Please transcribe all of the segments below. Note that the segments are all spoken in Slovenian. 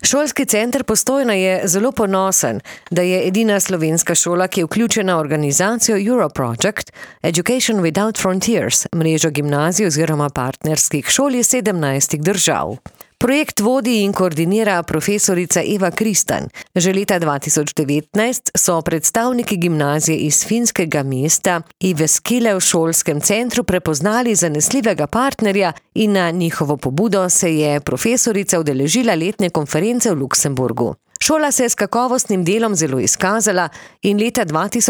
Šolski center Postojna je zelo ponosen, da je edina slovenska šola, ki je vključena v organizacijo Europroject Education Without Frontiers, mrežo gimnazij oziroma partnerskih šol iz 17 držav. Projekt vodi in koordinira profesorica Eva Kristan. Že leta 2019 so predstavniki gimnazije iz finskega mesta Jyväskylä v šolskem centru prepoznali zanesljivega partnerja in na njihovo pobudo se je profesorica udeležila letne konference v Luksemburgu. Šola se je s kakovostnim delom zelo izkazala in leta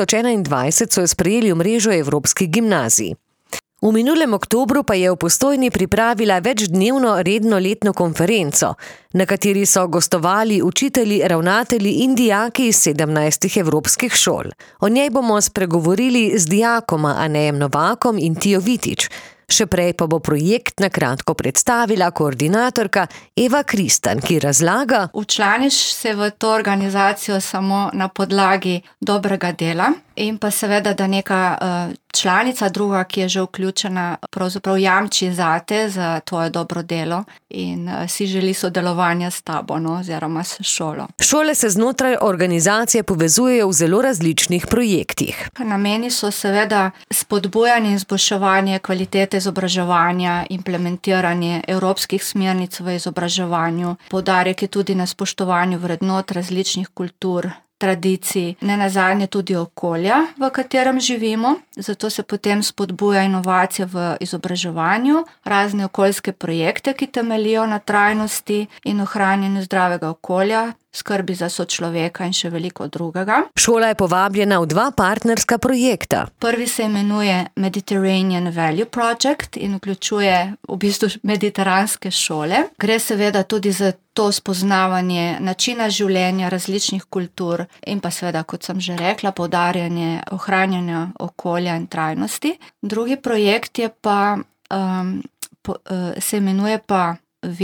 2021 so jo sprejeli v mrežo evropskih gimnazij. V minulem oktobru pa je v Postojni pripravila večdnevno redno letno konferenco, na kateri so gostovali učitelji, ravnatelji in dijaki iz 17 evropskih šol. O njej bomo spregovorili z dijakoma Anejem Novakom in Tijo Vitič. Še prej pa bo projekt na kratko predstavila koordinatorka Eva Kristan, ki razlaga: Včlaniš se v to organizacijo samo na podlagi dobrega dela in pa seveda, da neka članica druga, ki je že vključena, pravzaprav jamči zate za tvoje dobro delo in si želi sodelovanja s tabo, oziroma s šolo. Šole se znotraj organizacije povezujejo v zelo različnih projektih. Nameni so seveda spodbujanje in izboljševanje kvalitete izobraževanja, implementiranje evropskih smernic v izobraževanju, poudarek je tudi na spoštovanju vrednot različnih kultur, tradicij, nenazadnje tudi okolja, v katerem živimo. Zato se potem spodbuja inovacija v izobraževanju, razne okoljske projekte, ki temeljijo na trajnosti in ohranjanju zdravega okolja, skrbi za sočloveka in še veliko drugega. Šola je povabljena v 2 partnerska projekta. Prvi se imenuje Mediterranean Value Project in vključuje v bistvu mediteranske šole. Gre seveda tudi za to spoznavanje načina življenja različnih kultur in pa seveda, kot sem že rekla, poudarjanje ohranjanja okolja in trajnosti. Drugi projekt je pa, se imenuje pa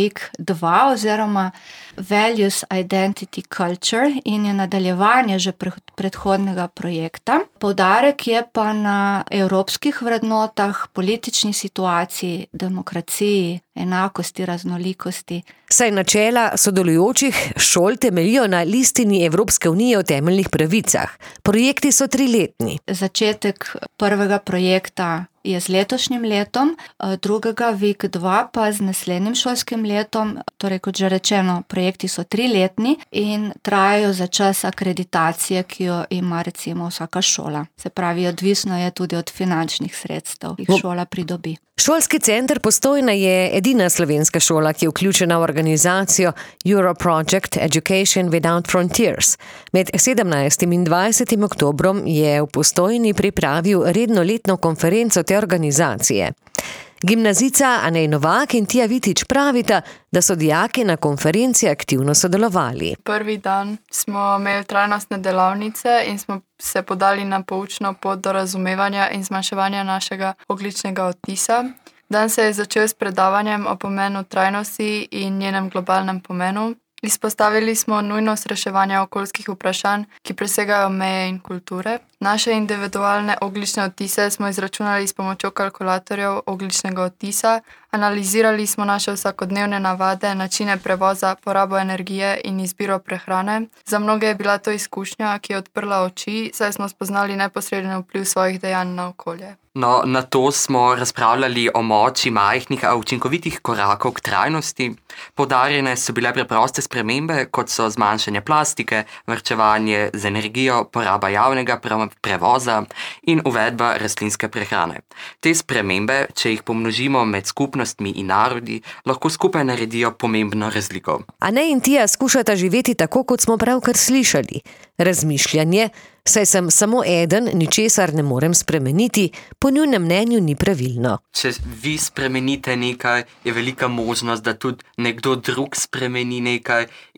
VIC-2 oziroma Values Identity Culture in je nadaljevanje že predhodnega projekta. Poudarek je pa na evropskih vrednotah, politični situaciji, demokraciji, enakosti, raznolikosti. Saj načela sodelujočih šol temeljijo na listini Evropske unije o temeljnih pravicah. Projekti so 3-letni. Začetek prvega projekta je z letošnjim letom, drugega VIC-2 pa z naslednjim šolskim letom. Torej, kot že rečeno, projekti so 3-letni in trajajo za čas akreditacije, ki jo ima recimo vsaka šola. Se pravi, odvisno je tudi od finančnih sredstev, ki jih šola pridobi. Šolski center Postojna je edina slovenska šola, ki je vključena v organizacijo Europroject Education Without Frontiers. Med 17. in 20. oktobrom je v Postojni pripravil redno letno konferenco te organizacije. Gimnazijca Anej Novak in Tija Vitič pravita, da so dijaki na konferenci aktivno sodelovali. Prvi dan smo imeli trajnostne delavnice in smo se podali na poučno pot do razumevanja in zmanjševanja našega ogljičnega odtisa. Dan se je začel s predavanjem o pomenu trajnosti in njenem globalnem pomenu. Izpostavili smo nujnost reševanja okoljskih vprašanj, ki presegajo meje in kulture. Naše individualne ogljične odtise smo izračunali s pomočjo kalkulatorjev ogljičnega odtisa, analizirali smo naše vsakodnevne navade, načine prevoza, porabo energije in izbiro prehrane. Za mnoge je bila to izkušnja, ki je odprla oči, saj smo spoznali neposreden vpliv svojih dejanj na okolje. No, na to smo razpravljali o moči majhnih, a učinkovitih korakov k trajnosti. Poudarjene so bile preproste spremembe, kot so zmanjšanje plastike, varčevanje z energijo, poraba javnega prevoza in uvedba rastlinske prehrane. Te spremembe, če jih pomnožimo med skupnostmi in narodi, lahko skupaj naredijo pomembno razliko. Anej in Tija skušata živeti tako, kot smo pravkar slišali. Razmišljanje, saj sem samo eden, ničesar ne morem spremeniti, po njunem mnenju ni pravilno. Če vi spremenite nekaj, je velika možnost, da tudi nekdo drug spremeni nekaj in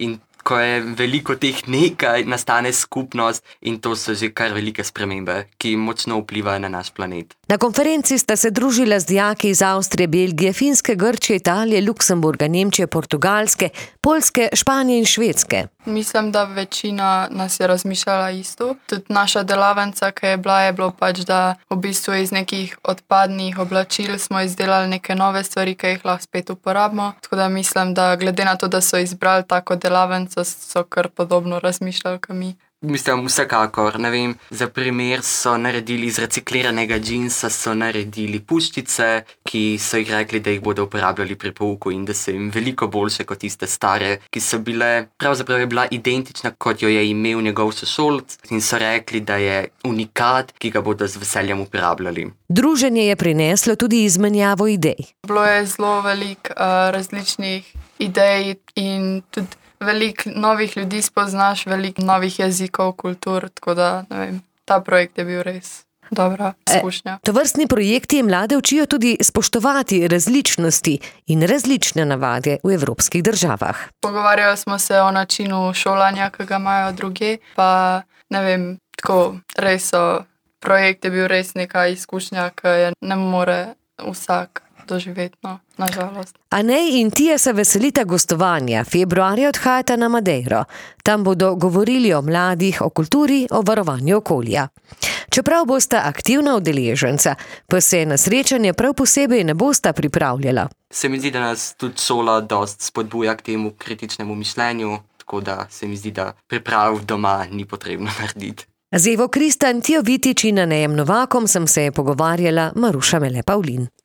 ko je veliko teh nekaj, nastane skupnost in to so že kar velike spremembe, ki močno vplivajo na naš planet. Na konferenci sta se družila z dijaki iz Avstrije, Belgije, Finske, Grčije, Italije, Luksemburga, Nemčije, Portugalske, Poljske, Španije in Švedske. Mislim, da večina nas je razmišljala isto. Tudi naša delavnica, ki je bilo pač, da v bistvu iz nekih odpadnih oblačil smo izdelali neke nove stvari, ki jih lahko spet uporabimo. Tako da mislim, da glede na to, da so izbrali tako delavnico, so kar podobno razmišljali kot mi. Mislim, vsekakor, ne vem, za primer so naredili iz recikliranega džinsa, so naredili puščice, ki so jih rekli, da jih bodo uporabljali pri pouku in da so jim veliko boljše kot tiste stare, ki so bile, pravzaprav je bila identična, kot jo je imel njegov sošolc in so rekli, da je unikat, ki ga bodo z veseljem uporabljali. Druženje je prineslo tudi izmenjavo idej. Bilo je zelo veliko različnih idej in tudi veliko novih ljudi spoznaš, veliko novih jezikov, kultur, tako da, ne vem, ta projekt je bil res dobra izkušnja. Tovrstni projekti mlade učijo tudi spoštovati različnosti in različne navade v evropskih državah. Pogovarjali smo se o načinu šolanja, ki ga imajo drugje, pa ne vem, tako res projekt je bil res neka izkušnja, ki je ne more vsak doživeti, no, nažalost. Anej in Tija se veselita gostovanja. Februarja odhajata na Madeiro. Tam bodo govorili o mladih, o kulturi, o varovanju okolja. Čeprav bosta aktivna udeleženca, pa se na srečanje prav posebej ne bosta pripravljala. Se mi zdi, da nas tudi šola dost spodbuja k temu kritičnemu mišljenju, tako da se mi zdi, da priprav doma ni potrebno narediti. Z Evo Kristan, Tijo Vitič in Anejem Novakom sem se pogovarjala Maruša Mele Pavlin.